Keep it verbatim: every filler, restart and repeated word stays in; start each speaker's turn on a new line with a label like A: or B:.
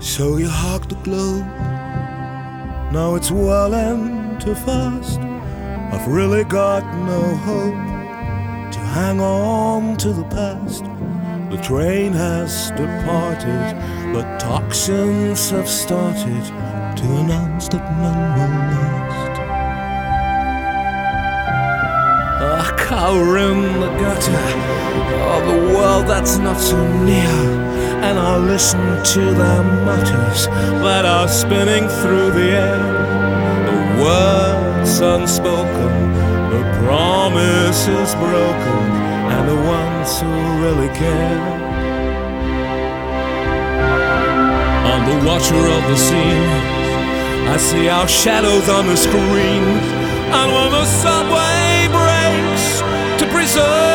A: So you hug the globe. Now it's well and too fast. I've really got no hope to hang on to the past. The train has departed, but toxins have started to announce that none will last. I cower in the gutter of the world that's not so near, and I listen to their mutters that are spinning through the air. The words unspoken, the promises broken, and the ones who really care. I'm the watcher of the scene. I see our shadows on the screen, and when the subway breaks to preserve